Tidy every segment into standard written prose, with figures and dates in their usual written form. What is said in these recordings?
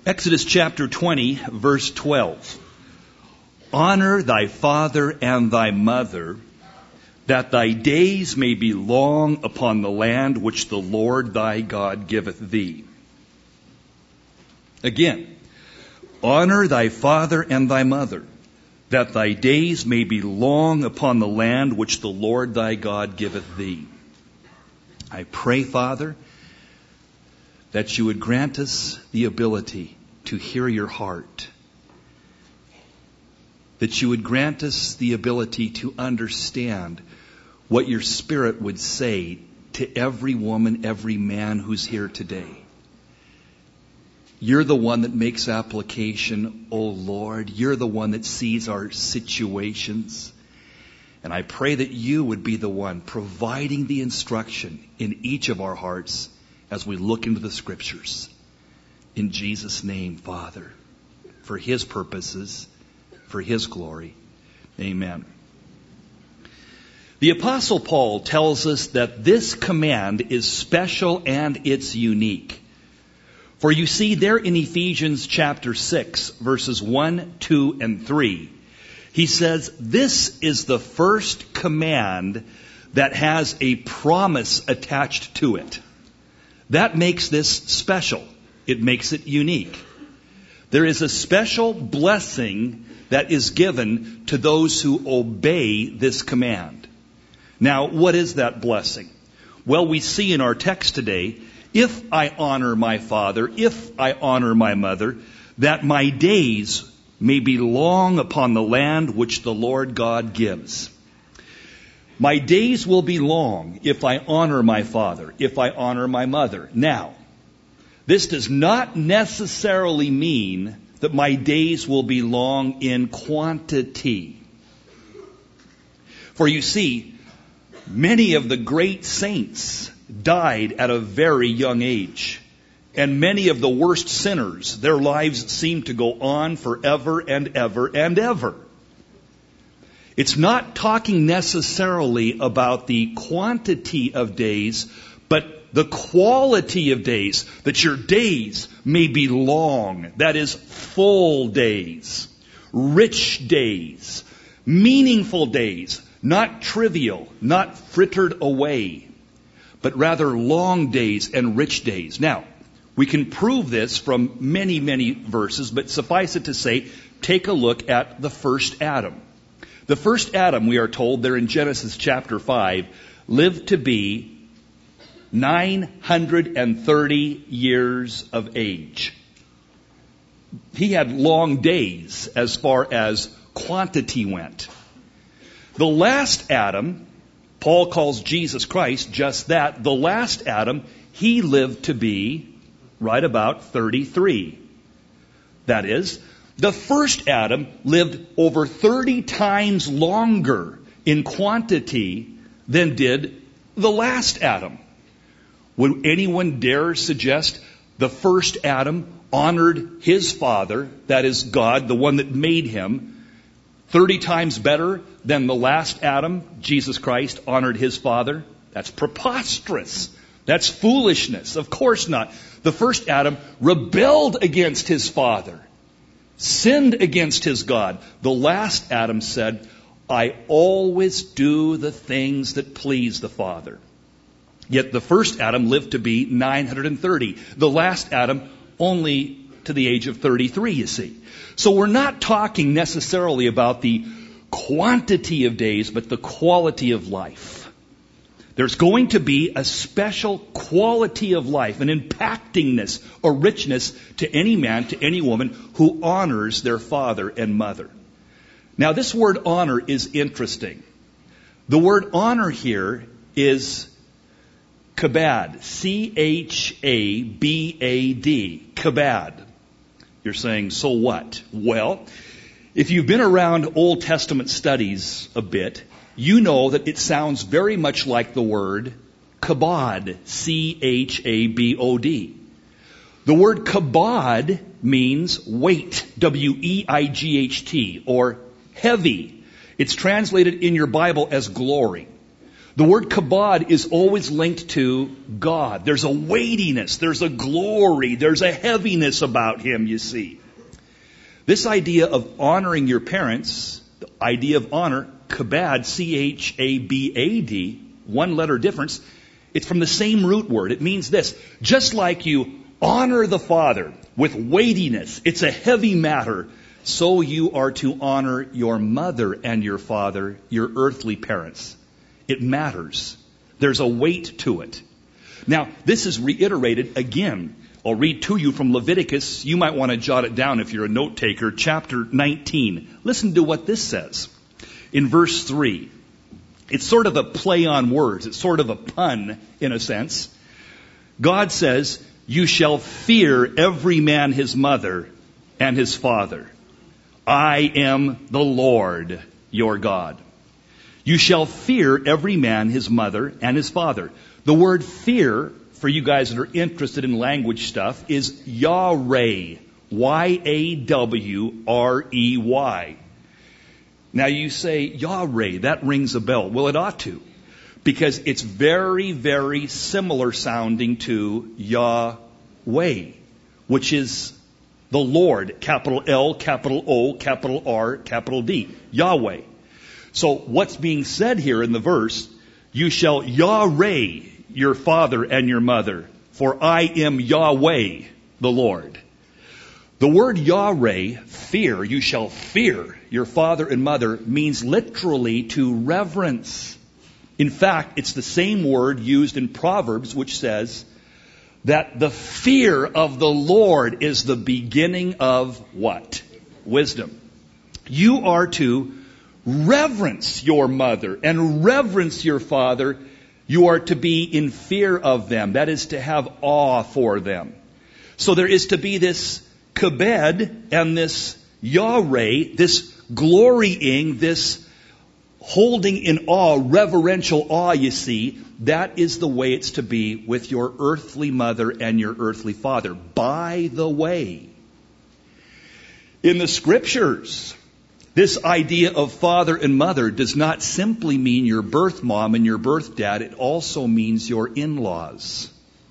Exodus chapter 20, verse 12. Honor thy father and thy mother, that thy days may be long upon the land which the Lord thy God giveth thee. Again, honor thy father and thy mother, that thy days may be long upon the land which the Lord thy God giveth thee. I pray, Father, that you would grant us the ability to hear your heart, that you would grant us the ability to understand what your Spirit would say to every woman, every man who's here today. You're the one that makes application, O Lord. You're the one that sees our situations. And I pray that you would be the one providing the instruction in each of our hearts as we look into the Scriptures. In Jesus' name, Father, for His purposes, for His glory. Amen. The Apostle Paul tells us that this command is special and it's unique. For you see there in Ephesians chapter 6, verses 1, 2, and 3, he says, this is the first command that has a promise attached to it. That makes this special. It makes it unique. There is a special blessing that is given to those who obey this command. Now, what is that blessing? Well, we see in our text today, if I honor my father, if I honor my mother, that my days may be long upon the land which the Lord God gives. My days will be long if I honor my father, if I honor my mother. Now, this does not necessarily mean that my days will be long in quantity. For you see, many of the great saints died at a very young age. And many of the worst sinners, their lives seem to go on forever and ever and ever. It's not talking necessarily about the quantity of days, but the quality of days, that your days may be long. That is, full days, rich days, meaningful days, not trivial, not frittered away, but rather long days and rich days. Now, we can prove this from many, many verses, but suffice it to say, take a look at the first Adam. The first Adam, we are told there in Genesis chapter 5, lived to be 930 years of age. He had long days as far as quantity went. The last Adam, Paul calls Jesus Christ just that. The last Adam, he lived to be right about 33. That is, the first Adam lived over 30 times longer in quantity than did the last Adam. Would anyone dare suggest the first Adam honored his father, that is God, the one that made him, 30 times better than the last Adam, Jesus Christ, honored his father? That's preposterous. That's foolishness. Of course not. The first Adam rebelled against his father, sinned against his God. The last Adam said, I always do the things that please the Father. Yet the first Adam lived to be 930. The last Adam only to the age of 33, you see. So we're not talking necessarily about the quantity of days, but the quality of life. There's going to be a special quality of life, an impactingness, a richness to any man, to any woman who honors their father and mother. Now, this word honor is interesting. The word honor here is kabad, C-H-A-B-A-D, kabad. You're saying, so what? Well, if you've been around Old Testament studies a bit, you know that it sounds very much like the word kabod, C-H-A-B-O-D. The word kabod means weight, W-E-I-G-H-T, or heavy. It's translated in your Bible as glory. The word kabod is always linked to God. There's a weightiness, there's a glory, there's a heaviness about Him, you see. This idea of honoring your parents, the idea of honor, kabad, C-H-A-B-A-D, one letter difference, it's from the same root word. It means this: just like you honor the Father with weightiness, it's a heavy matter, so you are to honor your mother and your father, your earthly parents. It matters. There's a weight to it. Now, this is reiterated again. I'll read to you from Leviticus. You might want to jot it down if you're a note taker. Chapter 19. Listen to what this says. In verse 3. It's sort of a play on words. It's sort of a pun, in a sense. God says, "You shall fear every man his mother and his father. I am the Lord your God. You shall fear every man his mother and his father." The word fear, for you guys that are interested in language stuff, is Yahweh. Y-A-W-R-E-Y. Now you say, Yahweh, that rings a bell. Well, it ought to, because it's very, very similar sounding to Yahweh, which is the Lord, capital L, capital O, capital R, capital D, Yahweh. So what's being said here in the verse, you shall Yahweh your father and your mother, for I am Yahweh, the Lord. The word Yahweh, fear, you shall fear your father and mother, means literally to reverence. In fact, it's the same word used in Proverbs, which says that the fear of the Lord is the beginning of what? Wisdom. You are to reverence your mother and reverence your father. You are to be in fear of them. That is to have awe for them. So there is to be this kabed and this Yahweh, this glorying, this holding in awe, reverential awe, you see. That is the way it's to be with your earthly mother and your earthly father. By the way, in the scriptures, this idea of father and mother does not simply mean your birth mom and your birth dad. It also means your in-laws.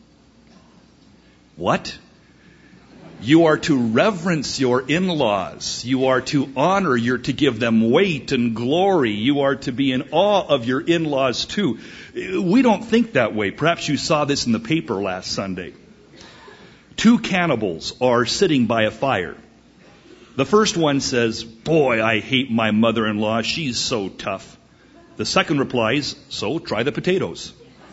What? You are to reverence your in-laws. You are to honor, you're to give them weight and glory. You are to be in awe of your in-laws too. We don't think that way. Perhaps you saw this in the paper last Sunday. 2 cannibals are sitting by a fire. The first one says, "Boy, I hate my mother-in-law. She's so tough." The second replies, "So try the potatoes."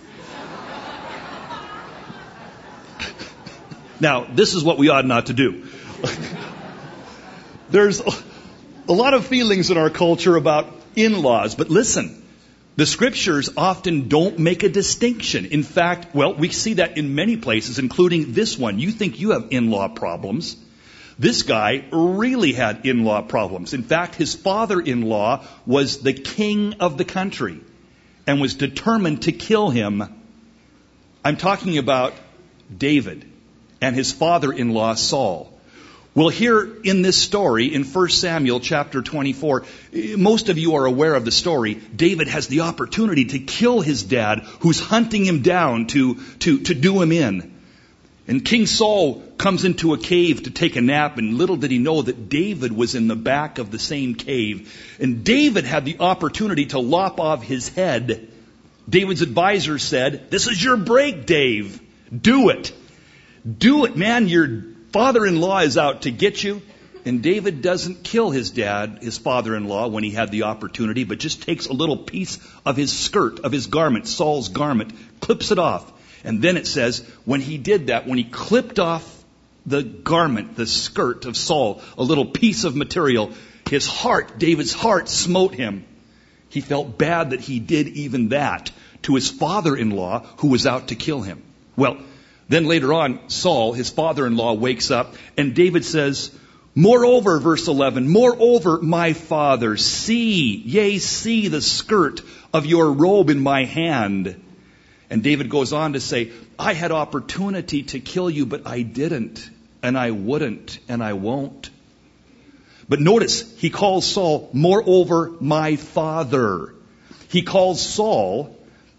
Now, this is what we ought not to do. There's a lot of feelings in our culture about in-laws, but listen, the scriptures often don't make a distinction. In fact, we see that in many places, including this one. You think you have in-law problems. This guy really had in-law problems. In fact, his father-in-law was the king of the country and was determined to kill him. I'm talking about David and his father-in-law Saul. Well, here in this story, in 1 Samuel chapter 24, most of you are aware of the story. David has the opportunity to kill his dad, who's hunting him down to do him in. And King Saul comes into a cave to take a nap, and little did he know that David was in the back of the same cave. And David had the opportunity to lop off his head. David's advisor said, "This is your break, Dave. Do it. Do it, man. Your father-in-law is out to get you." And David doesn't kill his dad, his father-in-law, when he had the opportunity, but just takes a little piece of his skirt, of his garment, Saul's garment, clips it off. And then it says, when he did that, when he clipped off the garment, the skirt of Saul, a little piece of material, his heart, David's heart, smote him. He felt bad that he did even that to his father-in-law who was out to kill him. Well, then later on, Saul, his father-in-law, wakes up, and David says, "Moreover," verse 11, "moreover, my father, see the skirt of your robe in my hand." And David goes on to say, "I had opportunity to kill you, but I didn't, and I wouldn't, and I won't." But notice, he calls Saul, "Moreover, my father." He calls Saul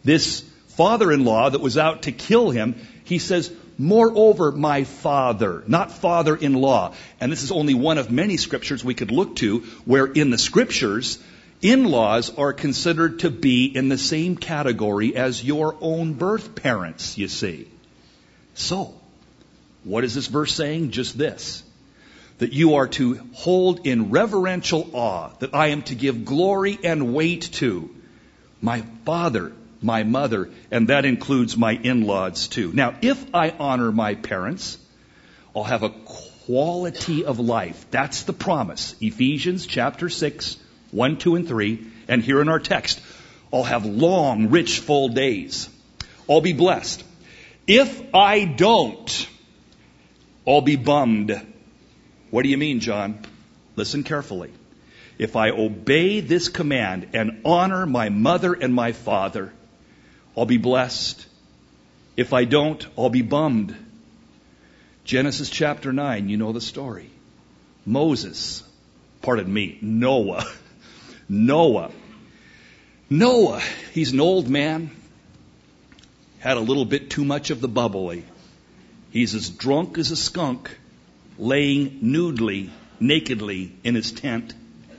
This father-in-law that was out to kill him, he says, moreover, my father, not father-in-law. And this is only one of many scriptures we could look to where in the scriptures, in-laws are considered to be in the same category as your own birth parents, you see. So, what is this verse saying? Just this. That you are to hold in reverential awe, that I am to give glory and weight to my father, my mother, and that includes my in-laws too. Now, if I honor my parents, I'll have a quality of life. That's the promise. Ephesians chapter 6, 1, 2, and 3. And here in our text, I'll have long, rich, full days. I'll be blessed. If I don't, I'll be bummed. What do you mean, John? Listen carefully. If I obey this command and honor my mother and my father, I'll be blessed. If I don't, I'll be bummed. Genesis chapter 9, you know the story. Noah, he's an old man, had a little bit too much of the bubbly. He's as drunk as a skunk, laying nakedly in his tent.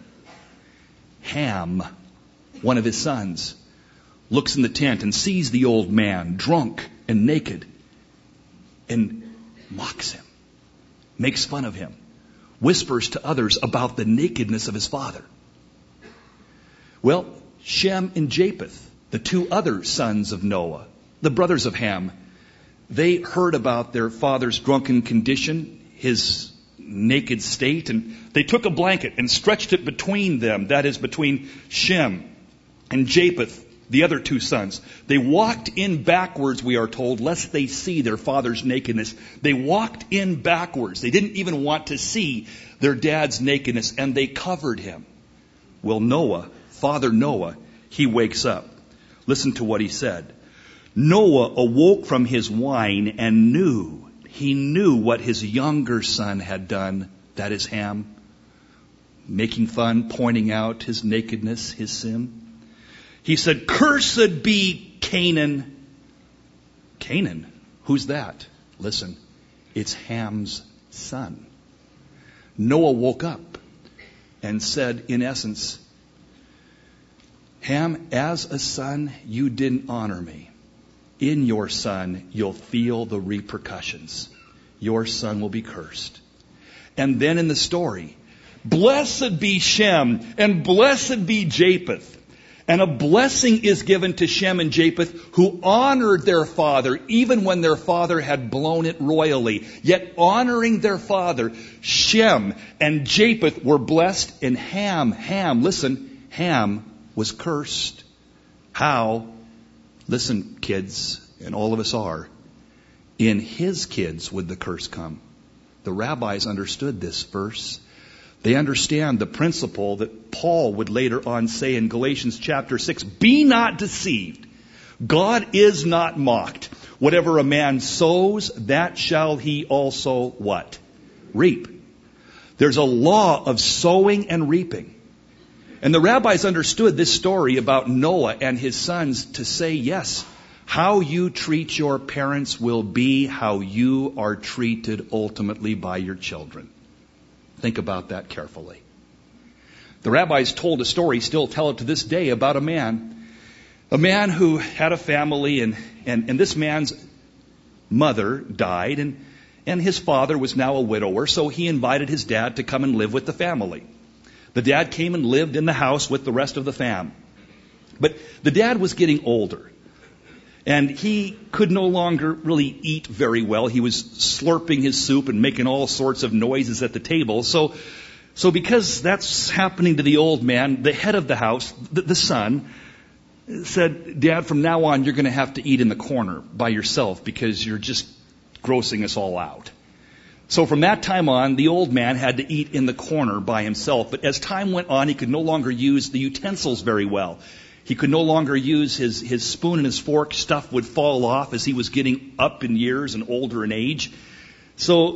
Ham, one of his sons, looks in the tent and sees the old man drunk and naked and mocks him, makes fun of him, whispers to others about the nakedness of his father. Well, Shem and Japheth, the two other sons of Noah, the brothers of Ham, they heard about their father's drunken condition, his naked state, and they took a blanket and stretched it between them, that is, between Shem and Japheth, the other two sons. They walked in backwards, we are told, lest they see their father's nakedness. They walked in backwards. They didn't even want to see their dad's nakedness, and they covered him. Well, Father Noah, he wakes up. Listen to what he said. Noah awoke from his wine and he knew what his younger son had done, that is Ham, making fun, pointing out his nakedness, his sin. He said, "Cursed be Canaan." Canaan, who's that? Listen, it's Ham's son. Noah woke up and said, in essence, Ham, as a son, you didn't honor me. In your son, you'll feel the repercussions. Your son will be cursed. And then in the story, blessed be Shem and blessed be Japheth. And a blessing is given to Shem and Japheth, who honored their father even when their father had blown it royally. Yet honoring their father, Shem and Japheth were blessed, and Ham was cursed. How? Listen, kids, and all of us are. In his kids would the curse come. The rabbis understood this verse. They understand the principle that Paul would later on say in Galatians chapter 6, be not deceived. God is not mocked. Whatever a man sows, that shall he also what? Reap. There's a law of sowing and reaping. And the rabbis understood this story about Noah and his sons to say, yes, how you treat your parents will be how you are treated ultimately by your children. Think about that carefully. The rabbis told a story, still tell it to this day, about a man who had a family, and this man's mother died, and his father was now a widower, so he invited his dad to come and live with the family. The dad came and lived in the house with the rest of the fam. But the dad was getting older, and he could no longer really eat very well. He was slurping his soup and making all sorts of noises at the table. So because that's happening to the old man, the head of the house, the son, said, Dad, from now on you're going to have to eat in the corner by yourself because you're just grossing us all out. So from that time on, the old man had to eat in the corner by himself. But as time went on, he could no longer use the utensils very well. He could no longer use his spoon and his fork. Stuff would fall off as he was getting up in years and older in age. So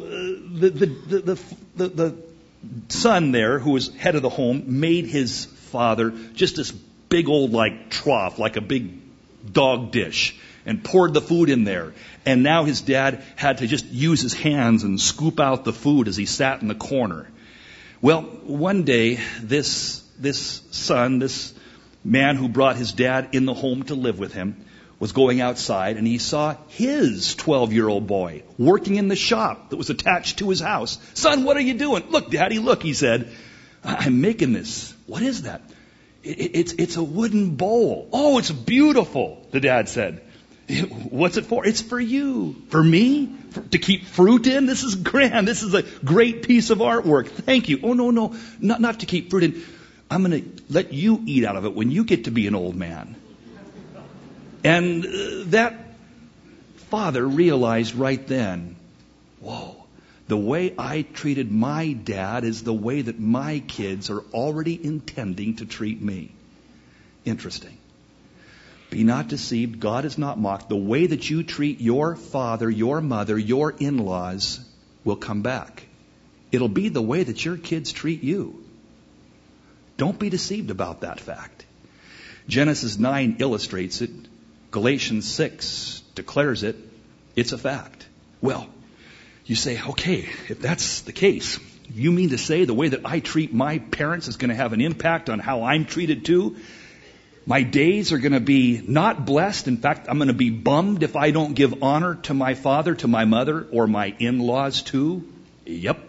the son there, who was head of the home, made his father just this big old trough, like a big dog dish and poured the food in there. And now his dad had to just use his hands and scoop out the food as he sat in the corner. Well, one day, this son, this man who brought his dad in the home to live with him, was going outside, and he saw his 12-year-old boy working in the shop that was attached to his house. Son, what are you doing? Look, Daddy, look, he said. I'm making this. What is that? It's a wooden bowl. Oh, it's beautiful, the dad said. What's it for? It's for you. For me? To keep fruit in? This is grand. This is a great piece of artwork. Thank you. Oh, no. Not to keep fruit in. I'm going to let you eat out of it when you get to be an old man. And that father realized right then, whoa, the way I treated my dad is the way that my kids are already intending to treat me. Interesting. Be not deceived. God is not mocked. The way that you treat your father, your mother, your in-laws will come back. It'll be the way that your kids treat you. Don't be deceived about that fact. Genesis 9 illustrates it. Galatians 6 declares it. It's a fact. Well, you say, okay, if that's the case, you mean to say the way that I treat my parents is going to have an impact on how I'm treated too? My days are going to be not blessed. In fact, I'm going to be bummed if I don't give honor to my father, to my mother, or my in-laws too? Yep.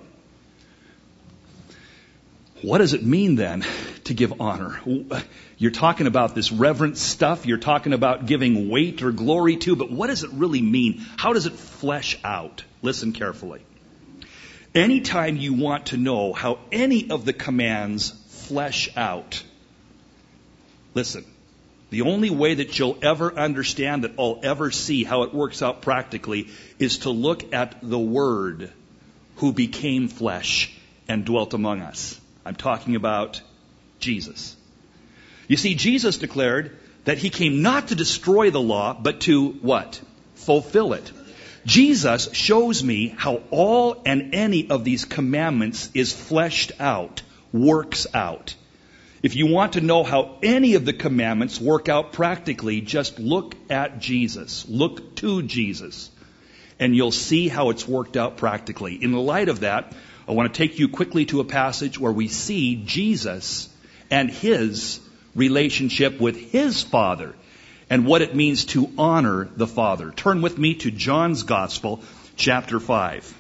What does it mean then to give honor? You're talking about this reverent stuff. You're talking about giving weight or glory to, but what does it really mean? How does it flesh out? Listen carefully. Anytime you want to know how any of the commands flesh out, listen, the only way that you'll ever understand, that I'll ever see how it works out practically, is to look at the Word who became flesh and dwelt among us. I'm talking about Jesus. You see, Jesus declared that he came not to destroy the law, but to what? Fulfill it. Jesus shows me how all and any of these commandments is fleshed out, works out. If you want to know how any of the commandments work out practically, just look at Jesus. Look to Jesus. And you'll see how it's worked out practically. In the light of that, I want to take you quickly to a passage where we see Jesus and his relationship with his Father and what it means to honor the Father. Turn with me to John's Gospel, chapter 5.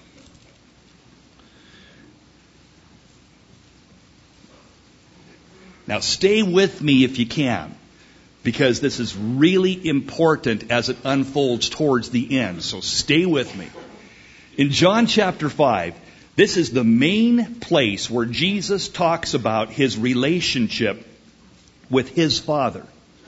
Now stay with me if you can, because this is really important as it unfolds towards the end. So stay with me. In John chapter 5, this is the main place where Jesus talks about his relationship with his Father.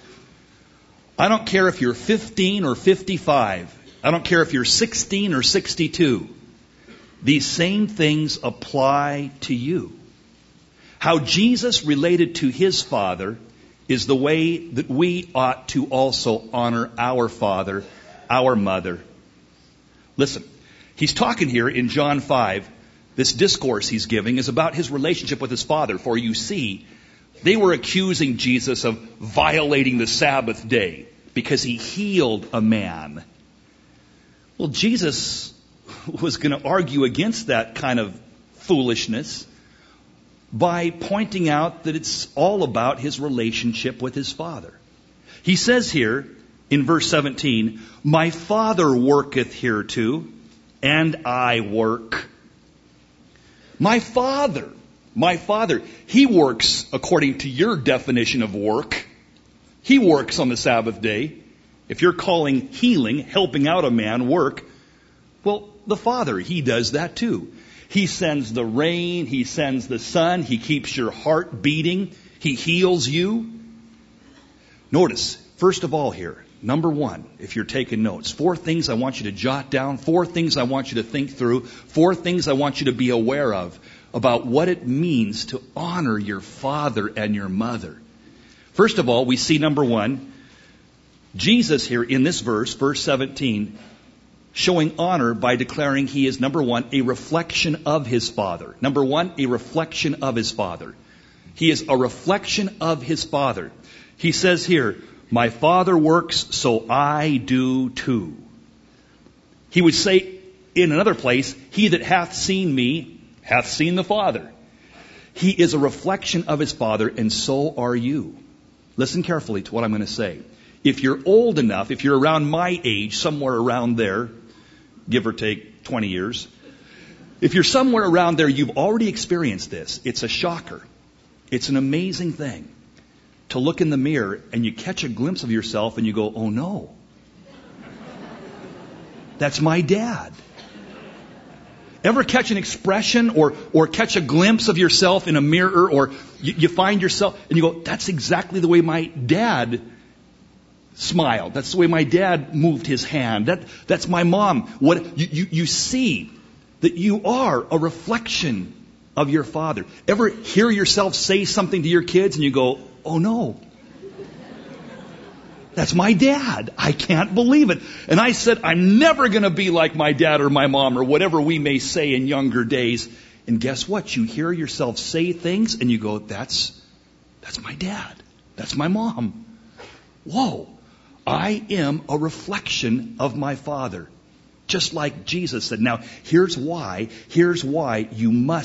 I don't care if you're 15 or 55. I don't care if you're 16 or 62. These same things apply to you. How Jesus related to his Father is the way that we ought to also honor our father, our mother. Listen, he's talking here in John 5. This discourse he's giving is about his relationship with his Father. For you see, they were accusing Jesus of violating the Sabbath day because he healed a man. Well, Jesus was going to argue against that kind of foolishness by pointing out that it's all about his relationship with his Father. He says here in verse 17, "My Father worketh hereto, and I work." My Father, he works according to your definition of work. He works on the Sabbath day. If you're calling healing, helping out a man, work, well, the Father, he does that too. He sends the rain, he sends the sun, he keeps your heart beating, he heals you. Notice, first of all here, number one, if you're taking notes, 4 things I want you to jot down, 4 things I want you to think through, 4 things I want you to be aware of about what it means to honor your father and your mother. First of all, we see number 1, Jesus here in this verse, verse 17, showing honor by declaring he is, number 1, a reflection of his Father. Number 1, a reflection of his Father. He is a reflection of his Father. He says here, My Father works, so I do too. He would say in another place, he that hath seen me hath seen the Father. He is a reflection of his Father, and so are you. Listen carefully to what I'm going to say. If you're old enough, if you're around my age, somewhere around there, give or take 20 years, if you're somewhere around there, you've already experienced this. It's a shocker. It's an amazing thing to look in the mirror and you catch a glimpse of yourself and you go, oh no, that's my dad. Ever catch an expression or catch a glimpse of yourself in a mirror, or you find yourself and you go, that's exactly the way my dad smiled. That's the way my dad moved his hand. That's my mom. What you see that you are a reflection of your Father. Ever hear yourself say something to your kids and you go, oh no, that's my dad. I can't believe it. And I said, I'm never going to be like my dad or my mom or whatever we may say in younger days. And guess what? You hear yourself say things and you go, that's my dad. That's my mom. Whoa. I am a reflection of my Father. Just like Jesus said. Now, here's why we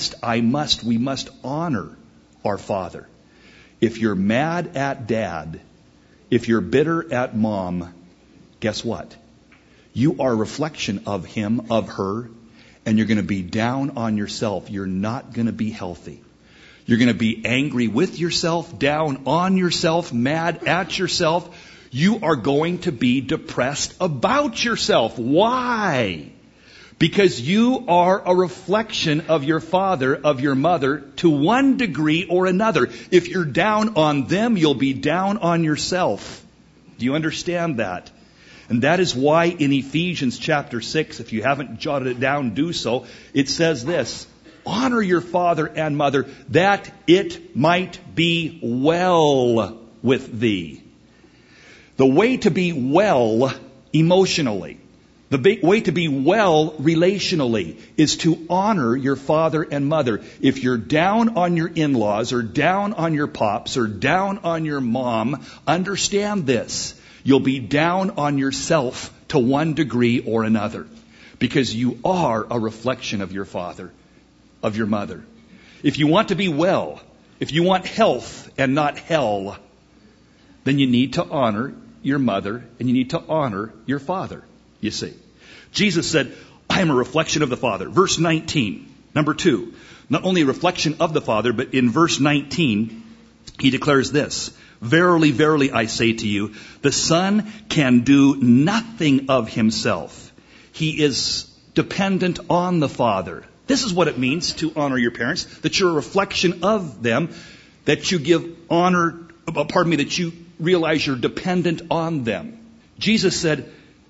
must honor our Father. If you're mad at dad, if you're bitter at mom, guess what? You are a reflection of him, of her, and you're going to be down on yourself. You're not going to be healthy. You're going to be angry with yourself, down on yourself, mad at yourself. You are going to be depressed about yourself. Why? Because you are a reflection of your father, of your mother, to one degree or another. If you're down on them, you'll be down on yourself. Do you understand that? And that is why in Ephesians chapter 6, if you haven't jotted it down, do so. It says this, honor your father and mother, that it might be well with thee. The way to be well emotionally, the way to be well relationally is to honor your father and mother. If you're down on your in-laws or down on your pops or down on your mom, understand this. You'll be down on yourself to one degree or another because you are a reflection of your father, of your mother. If you want to be well, if you want health and not hell, then you need to honor your mother and you need to honor your father. You see, Jesus said, I am a reflection of the Father. Verse 19, number 2, not only a reflection of the Father, but in verse 19, he declares this, verily, verily, I say to you, the Son can do nothing of himself. He is dependent on the Father. This is what it means to honor your parents, that you're a reflection of them, that you give honor, that you realize you're dependent on them. Jesus said,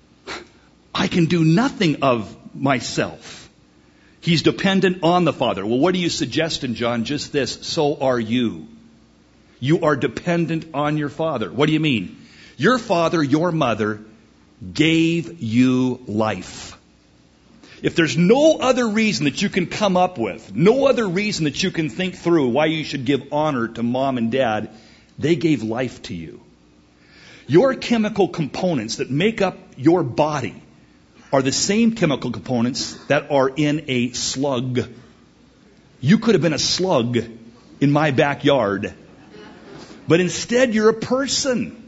I can do nothing of myself. He's dependent on the Father. Well, what are you suggesting, John? Just this, so are you. You are dependent on your Father. What do you mean? Your father, your mother gave you life. If there's no other reason that you can come up with, no other reason that you can think through why you should give honor to mom and dad, they gave life to you. Your chemical components that make up your body are the same chemical components that are in a slug. You could have been a slug in my backyard, but instead you're a person.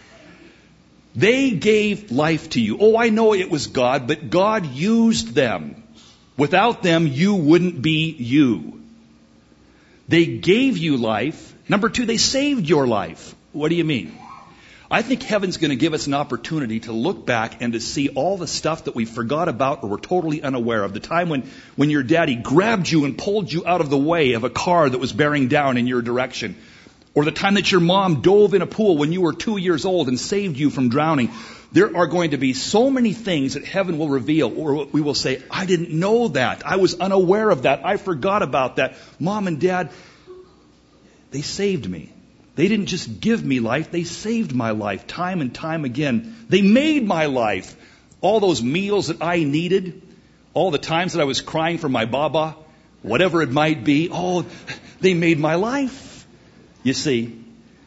They gave life to you. Oh, I know it was God, but God used them. Without them, you wouldn't be you. They gave you life. Number 2, they saved your life. What do you mean? I think heaven's going to give us an opportunity to look back and to see all the stuff that we forgot about or were totally unaware of. The time when your daddy grabbed you and pulled you out of the way of a car that was bearing down in your direction. Or the time that your mom dove in a pool when you were 2 years old and saved you from drowning. There are going to be so many things that heaven will reveal, or we will say, I didn't know that. I was unaware of that. I forgot about that. Mom and Dad, they saved me. They didn't just give me life, they saved my life time and time again. They made my life. All those meals that I needed, all the times that I was crying for my baba, whatever it might be, they made my life. You see,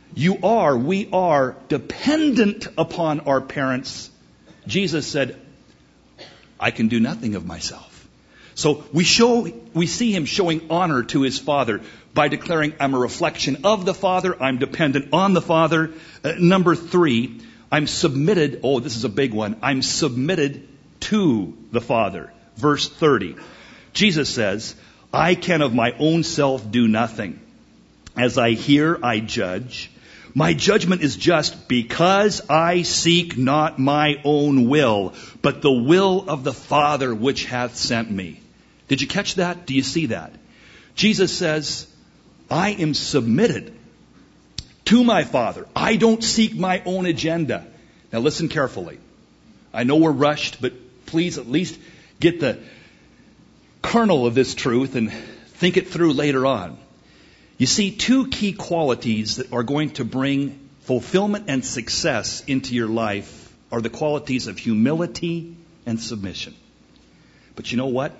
we are dependent upon our parents. Jesus said, I can do nothing of myself. So we see him showing honor to his Father by declaring, I'm a reflection of the Father, I'm dependent on the Father. Number 3, I'm submitted, this is a big one, I'm submitted to the Father. Verse 30, Jesus says, I can of my own self do nothing. As I hear, I judge. My judgment is just because I seek not my own will, but the will of the Father which hath sent me. Did you catch that? Do you see that? Jesus says, I am submitted to my Father. I don't seek my own agenda. Now listen carefully. I know we're rushed, but please at least get the kernel of this truth and think it through later on. You see, 2 key qualities that are going to bring fulfillment and success into your life are the qualities of humility and submission. But you know what?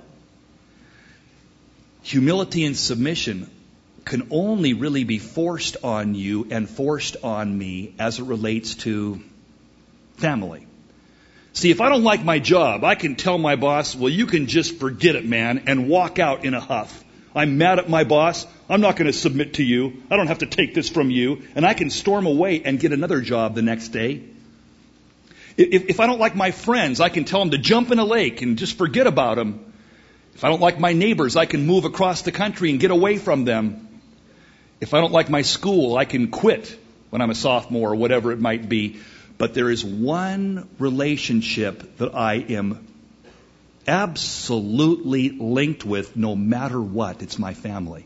Humility and submission can only really be forced on you and forced on me as it relates to family. See, if I don't like my job, I can tell my boss, well, you can just forget it, man, and walk out in a huff. I'm mad at my boss. I'm not going to submit to you. I don't have to take this from you. And I can storm away and get another job the next day. If I don't like my friends, I can tell them to jump in a lake and just forget about them. If I don't like my neighbors, I can move across the country and get away from them. If I don't like my school, I can quit when I'm a sophomore or whatever it might be. But there is one relationship that I am absolutely linked with no matter what. It's my family.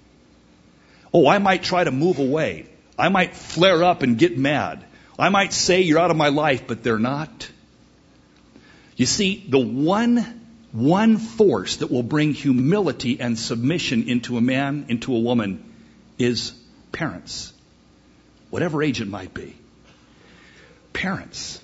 I might try to move away. I might flare up and get mad. I might say you're out of my life, but they're not. You see, the one force that will bring humility and submission into a man, into a woman, is parents. Whatever age it might be. Parents.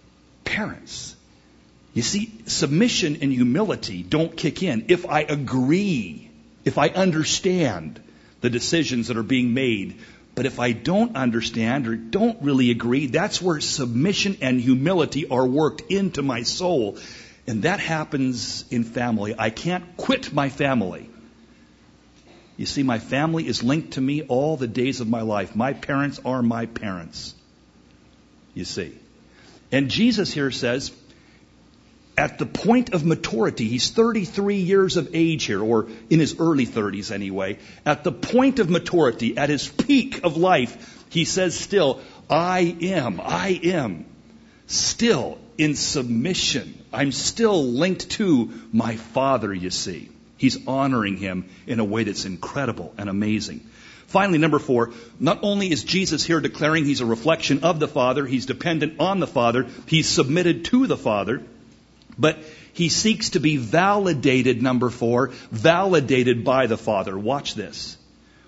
You see, submission and humility don't kick in if I agree, if I understand the decisions that are being made. But if I don't understand or don't really agree, that's where submission and humility are worked into my soul. And that happens in family. I can't quit my family. You see, my family is linked to me all the days of my life. My parents are my parents. You see. And Jesus here says, at the point of maturity, he's 33 years of age here, or in his early 30s anyway. At the point of maturity, at his peak of life, he says still, I am still in submission. I'm still linked to my Father, you see. He's honoring him in a way that's incredible and amazing. Finally, number 4, not only is Jesus here declaring he's a reflection of the Father, he's dependent on the Father, he's submitted to the Father, but he seeks to be validated, number 4, validated by the Father. Watch this.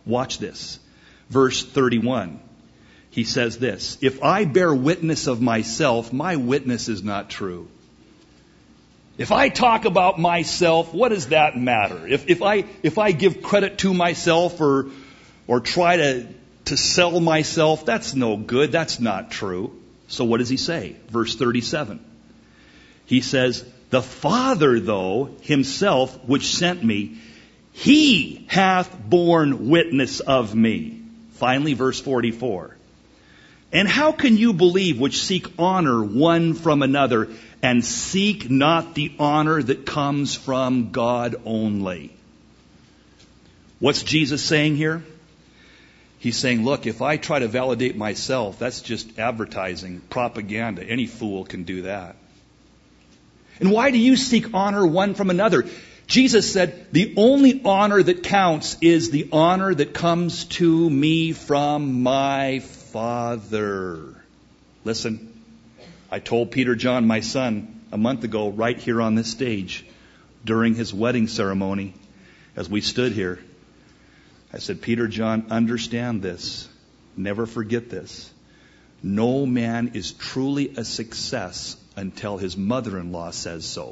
Verse 31. He says this, if I bear witness of myself, my witness is not true. If I talk about myself, what does that matter? If I give credit to myself or try to sell myself, that's no good. That's not true. So what does he say? Verse 37. He says, the Father, though, himself, which sent me, he hath borne witness of me. Finally, verse 44. And how can you believe which seek honor one from another and seek not the honor that comes from God only? What's Jesus saying here? He's saying, look, if I try to validate myself, that's just advertising, propaganda. Any fool can do that. And why do you seek honor one from another? Jesus said, the only honor that counts is the honor that comes to me from my Father. Listen, I told Peter John, my son, a month ago, right here on this stage, during his wedding ceremony, as we stood here, I said, Peter John, understand this. Never forget this. No man is truly a success until his mother-in-law says so.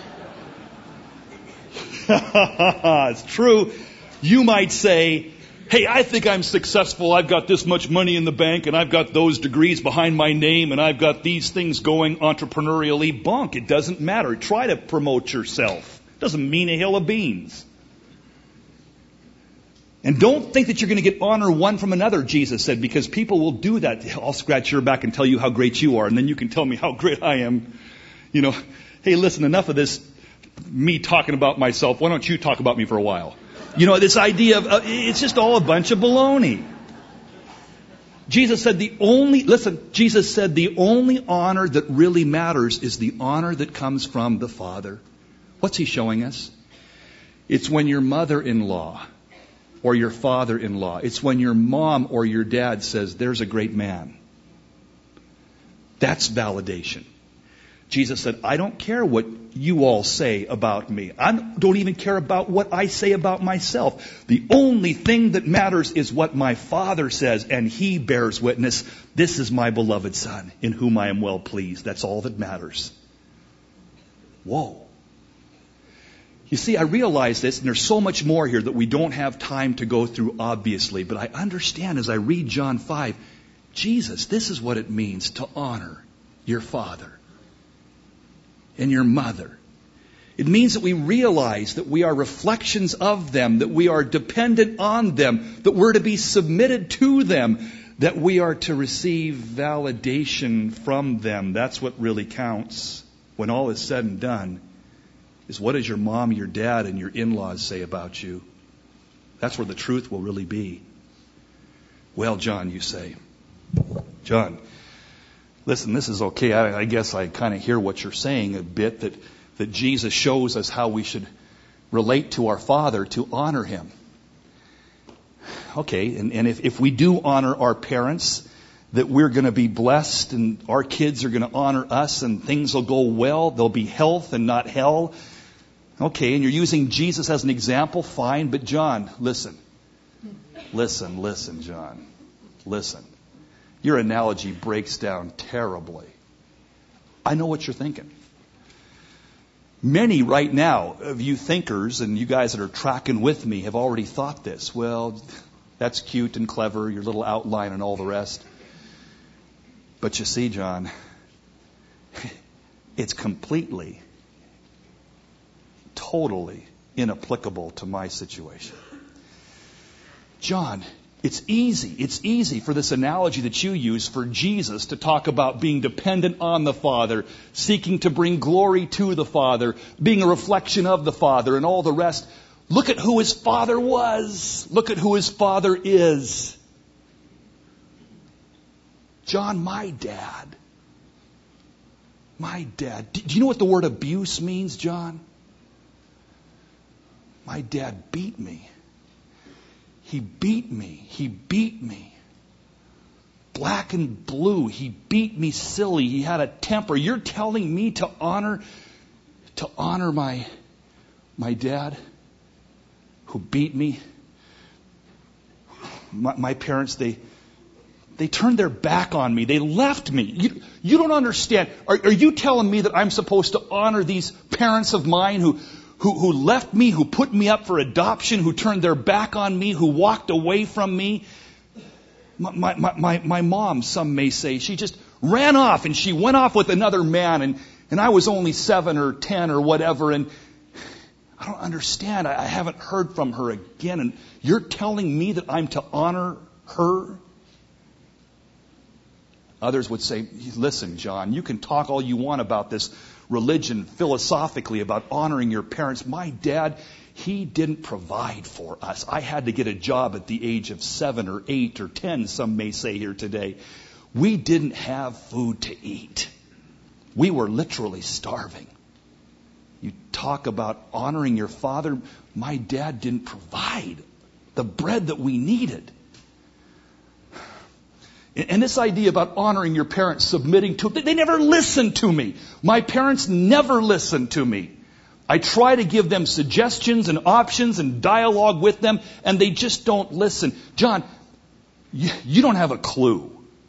It's true. You might say, hey, I think I'm successful. I've got this much money in the bank and I've got those degrees behind my name and I've got these things going entrepreneurially. Bunk. It doesn't matter. Try to promote yourself. Doesn't mean a hill of beans. And don't think that you're going to get honor one from another, Jesus said, because people will do that. I'll scratch your back and tell you how great you are, and then you can tell me how great I am. You know, hey, listen, enough of this, me talking about myself. Why don't you talk about me for a while? You know, this idea of, it's just all a bunch of baloney. Jesus said the only honor that really matters is the honor that comes from the Father. What's he showing us? It's when your mother-in-law or your father-in-law, it's when your mom or your dad says, there's a great man. That's validation. Jesus said, I don't care what you all say about me. I don't even care about what I say about myself. The only thing that matters is what my Father says, and He bears witness. This is my beloved Son, in whom I am well pleased. That's all that matters. Whoa. You see, I realize this, and there's so much more here that we don't have time to go through, obviously. But I understand as I read John 5, Jesus, this is what it means to honor your father and your mother. It means that we realize that we are reflections of them, that we are dependent on them, that we're to be submitted to them, that we are to receive validation from them. That's what really counts when all is said and done. Is what does your mom, your dad, and your in-laws say about you? That's where the truth will really be. Well, John, you say. John, listen, this is okay. I guess I kind of hear what you're saying a bit, that Jesus shows us how we should relate to our Father to honor Him. Okay, and if we do honor our parents, that we're going to be blessed and our kids are going to honor us and things will go well. There'll be health and not hell. Okay, and you're using Jesus as an example, fine. But John, listen, John. Listen. Your analogy breaks down terribly. I know what you're thinking. Many right now of you thinkers and you guys that are tracking with me have already thought this. Well, that's cute and clever, your little outline and all the rest. But you see, John, it's completely, totally inapplicable to my situation. John, it's easy for this analogy that you use for Jesus to talk about being dependent on the Father, seeking to bring glory to the Father, being a reflection of the Father, and all the rest. Look at who His Father was. Look at who His Father is. John, my dad. Do you know what the word abuse means, John? My dad beat me. He beat me. Black and blue. He beat me silly. He had a temper. You're telling me to honor my dad who beat me? My parents, they turned their back on me. They left me. You don't understand. Are you telling me that I'm supposed to honor these parents of mine who left me, who put me up for adoption, who turned their back on me, who walked away from me? My mom, some may say, she just ran off and she went off with another man and I was only 7 or 10 or whatever, and I don't understand. I haven't heard from her again, and you're telling me that I'm to honor her? Others would say, listen, John, you can talk all you want about this religion philosophically, about honoring your parents. My dad, he didn't provide for us. I had to get a job at the age of 7 or 8 or 10, some may say here today. We didn't have food to eat. We were literally starving. You talk about honoring your father. My dad didn't provide the bread that we needed. And this idea about honoring your parents, submitting to them, they never listened to me. My parents never listened to me. I try to give them suggestions and options and dialogue with them, and they just don't listen. John, you don't have a clue.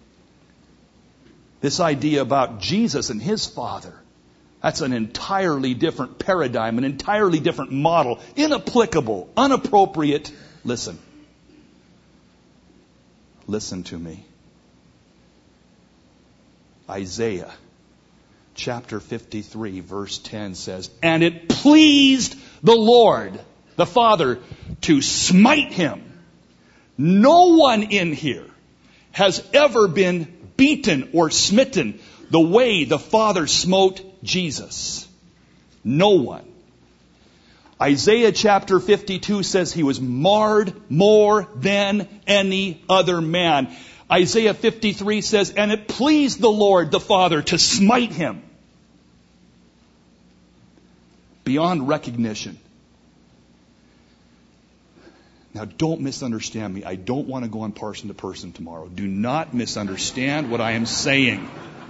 This idea about Jesus and His Father, that's an entirely different paradigm, an entirely different model, inapplicable, inappropriate. Listen, Listen to me. Isaiah chapter 53 verse 10 says, "And it pleased the Lord, the Father, to smite him." No one in here has ever been beaten or smitten the way the Father smote Jesus. No one. Isaiah chapter 52 says he was marred more than any other man. Isaiah 53 says, "And it pleased the Lord, the Father, to smite him." Beyond recognition. Now, don't misunderstand me. I don't want to go on person to person tomorrow. Do not misunderstand what I am saying.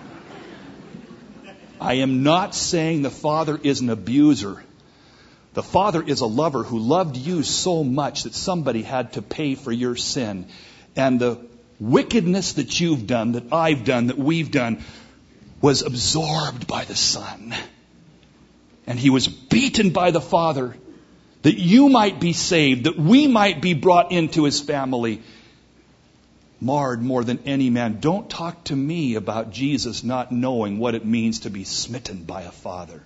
I am not saying the Father is an abuser. The Father is a lover who loved you so much that somebody had to pay for your sin. And the wickedness that you've done, that I've done, that we've done, was absorbed by the Son. And He was beaten by the Father that you might be saved, that we might be brought into His family. Marred more than any man. Don't talk to me about Jesus not knowing what it means to be smitten by a father.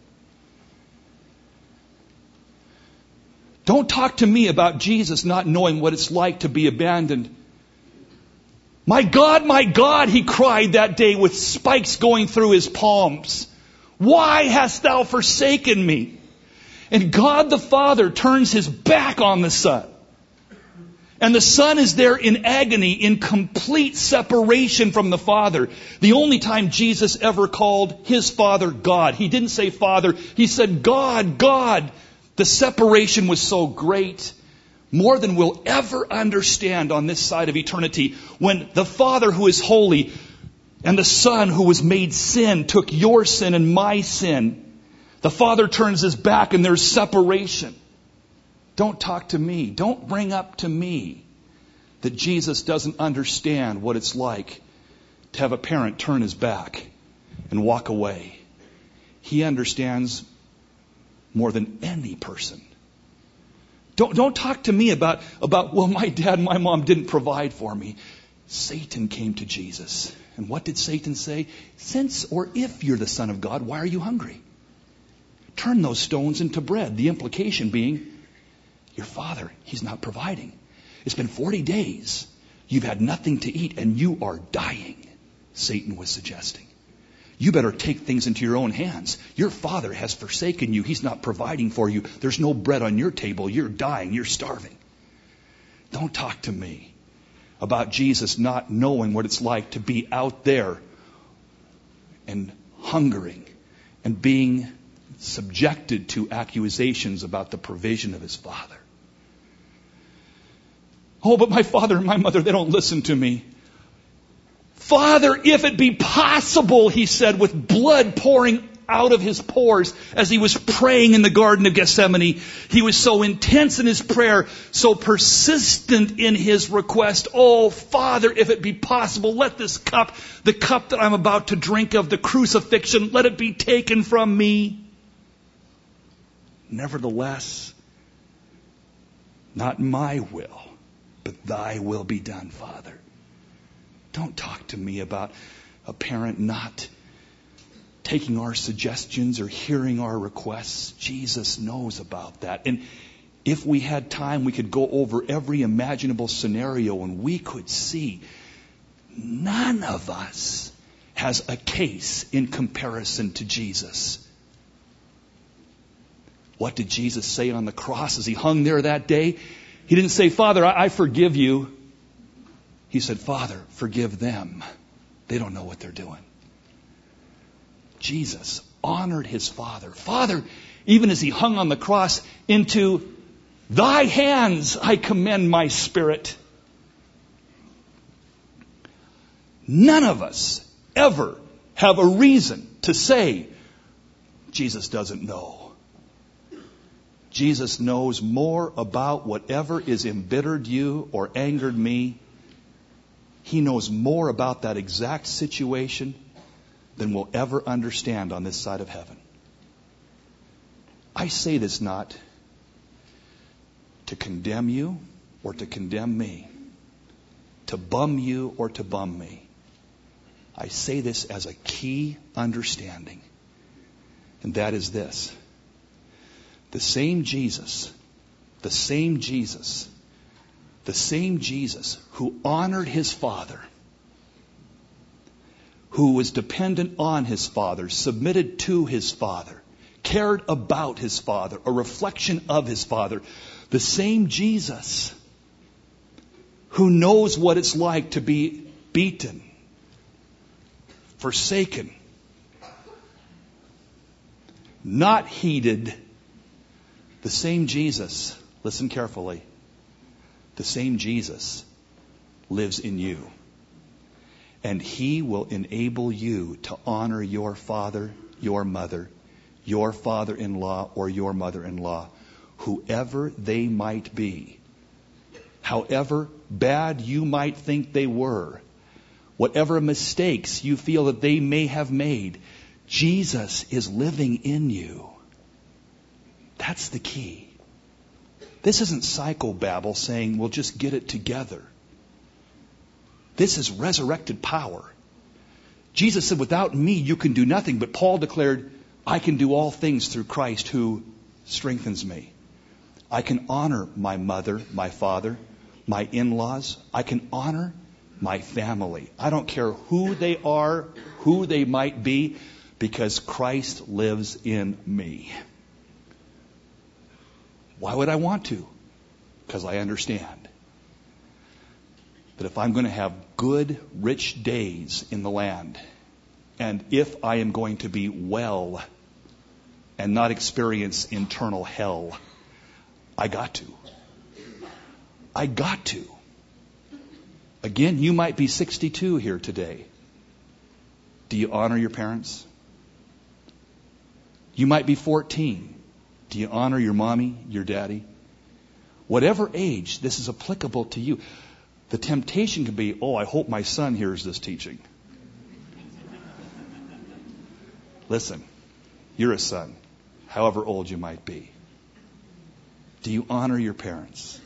Don't talk to me about Jesus not knowing what it's like to be abandoned. My God, he cried that day with spikes going through his palms. Why hast thou forsaken me? And God the Father turns his back on the Son. And the Son is there in agony, in complete separation from the Father. The only time Jesus ever called his Father God. He didn't say Father, he said God, God. The separation was so great, more than we'll ever understand on this side of eternity, when the Father who is holy and the Son who was made sin took your sin and my sin. The Father turns his back and there's separation. Don't talk to me. Don't bring up to me that Jesus doesn't understand what it's like to have a parent turn his back and walk away. He understands more than any person. Don't talk to me about, well, my dad and my mom didn't provide for me. Satan came to Jesus. And what did Satan say? Since or if you're the Son of God, why are you hungry? Turn those stones into bread. The implication being, your father, he's not providing. It's been 40 days. You've had nothing to eat and you are dying, Satan was suggesting. You better take things into your own hands. Your father has forsaken you. He's not providing for you. There's no bread on your table. You're dying. You're starving. Don't talk to me about Jesus not knowing what it's like to be out there and hungering and being subjected to accusations about the provision of his Father. Oh, but my father and my mother, they don't listen to me. Father, if it be possible, he said, with blood pouring out of his pores as he was praying in the Garden of Gethsemane. He was so intense in his prayer, so persistent in his request. Oh, Father, if it be possible, let this cup, the cup that I'm about to drink of, the crucifixion, let it be taken from me. Nevertheless, not my will, but thy will be done, Father. Don't talk to me about a parent not taking our suggestions or hearing our requests. Jesus knows about that. And if we had time, we could go over every imaginable scenario and we could see none of us has a case in comparison to Jesus. What did Jesus say on the cross as he hung there that day? He didn't say, Father, I forgive you. He said, Father, forgive them. They don't know what they're doing. Jesus honored his Father. Father, even as he hung on the cross, into thy hands I commend my spirit. None of us ever have a reason to say, Jesus doesn't know. Jesus knows more about whatever is embittered you or angered me. He knows more about that exact situation than we'll ever understand on this side of heaven. I say this not to condemn you or to condemn me. to bum you or to bum me. I say this as a key understanding. And that is this. The same Jesus who honored his Father, who was dependent on his Father, submitted to his Father, cared about his Father, a reflection of his Father, the same Jesus who knows what it's like to be beaten, forsaken, not heeded, the same Jesus, listen carefully, the same Jesus lives in you. And he will enable you to honor your father, your mother, your father-in-law or your mother-in-law, whoever they might be, however bad you might think they were, whatever mistakes you feel that they may have made, Jesus is living in you. That's the key. This isn't psychobabble saying, well, just get it together. This is resurrected power. Jesus said, without me, you can do nothing. But Paul declared, I can do all things through Christ who strengthens me. I can honor my mother, my father, my in-laws. I can honor my family. I don't care who they are, who they might be, because Christ lives in me. Why would I want to? Because I understand that if I'm going to have good, rich days in the land, and if I am going to be well and not experience internal hell, I got to. I got to. Again, you might be 62 here today. Do you honor your parents? You might be 14. Do you honor your mommy, your daddy? Whatever age, this is applicable to you. The temptation can be, oh, I hope my son hears this teaching. Listen, you're a son, however old you might be. Do you honor your parents?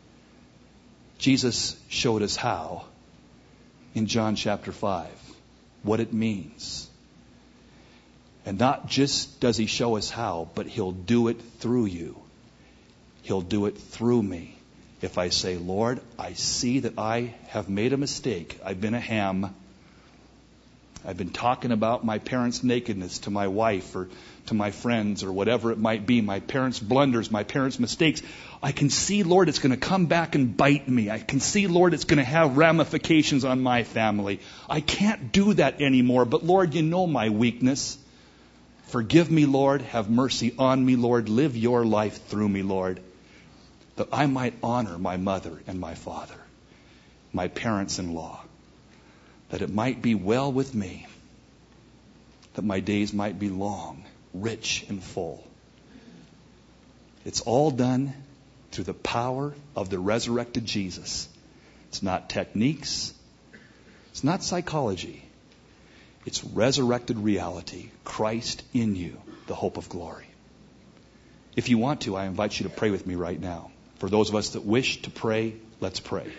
Jesus showed us how in John chapter 5, what it means. And not just does he show us how, but he'll do it through you. He'll do it through me. If I say, Lord, I see that I have made a mistake. I've been a ham. I've been talking about my parents' nakedness to my wife or to my friends or whatever it might be, my parents' blunders, my parents' mistakes. I can see, Lord, it's going to come back and bite me. I can see, Lord, it's going to have ramifications on my family. I can't do that anymore. But, Lord, you know my weakness. Forgive me, Lord. Have mercy on me, Lord. Live your life through me, Lord, that I might honor my mother and my father, my parents-in-law, that it might be well with me, that my days might be long, rich, and full. It's all done through the power of the resurrected Jesus. It's not techniques. It's not psychology. It's resurrected reality. Christ in you, the hope of glory. If you want to, I invite you to pray with me right now. For those of us that wish to pray, let's pray.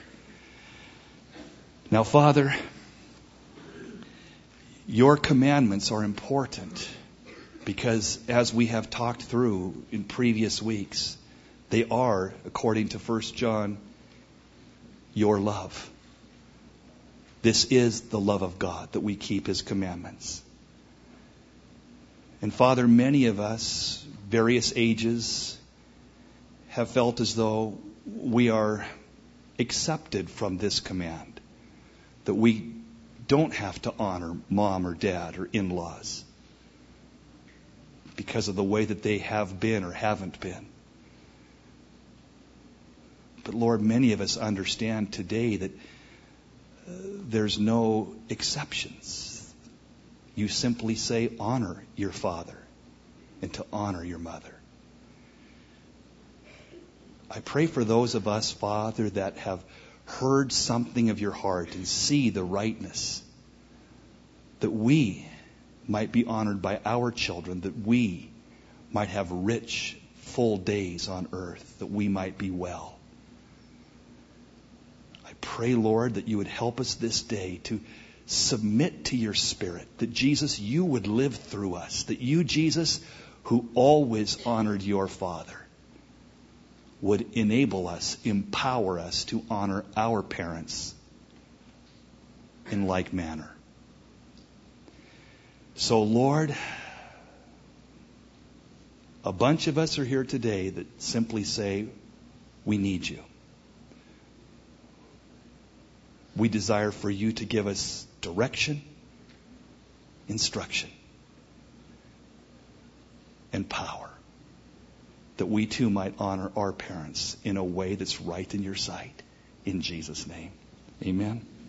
Now, Father, your commandments are important because, as we have talked through in previous weeks, they are, according to 1 John, your love. This is the love of God, that we keep his commandments. And Father, many of us, various ages, have felt as though we are accepted from this command, that we don't have to honor mom or dad or in-laws because of the way that they have been or haven't been. But Lord, many of us understand today that there's no exceptions. You simply say honor your father and to honor your mother. I pray for those of us, Father, that have heard something of your heart and see the rightness, that we might be honored by our children, that we might have rich, full days on earth, that we might be well. I pray, Lord, that you would help us this day to submit to your Spirit, that Jesus, you would live through us, that you, Jesus, who always honored your Father, would enable us, empower us to honor our parents in like manner. So, Lord, a bunch of us are here today that simply say, we need you. We desire for you to give us direction, instruction, and power, that we too might honor our parents in a way that's right in your sight. In Jesus' name, amen.